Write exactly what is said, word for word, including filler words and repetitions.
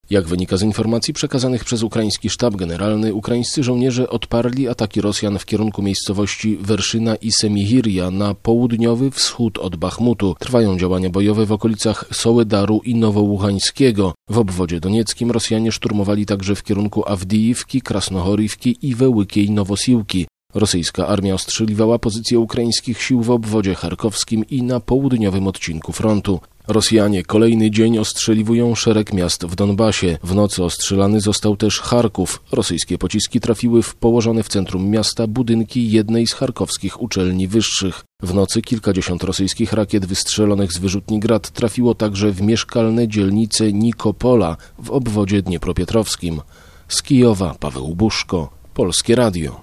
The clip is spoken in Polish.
Jak wynika z informacji przekazanych przez ukraiński sztab generalny, ukraińscy żołnierze odparli ataki Rosjan w kierunku miejscowości Werszyna i Semihirja na południowy wschód od Bachmutu. Trwają działania bojowe w okolicach Sołedaru i Nowołuchańskiego. W obwodzie donieckim Rosjanie szturmowali także w kierunku Awdijivki, Krasnohorivki i Wełykiej Nowosiłki. Rosyjska armia ostrzeliwała pozycje ukraińskich sił w obwodzie charkowskim i na południowym odcinku frontu. Rosjanie kolejny dzień ostrzeliwują szereg miast w Donbasie. W nocy ostrzelany został też Charków. Rosyjskie pociski trafiły w położone w centrum miasta budynki jednej z charkowskich uczelni wyższych. W nocy kilkadziesiąt rosyjskich rakiet wystrzelonych z wyrzutni Grad trafiło także w mieszkalne dzielnice Nikopola w obwodzie dniepropietrowskim. Z Kijowa Paweł Buszko, Polskie Radio.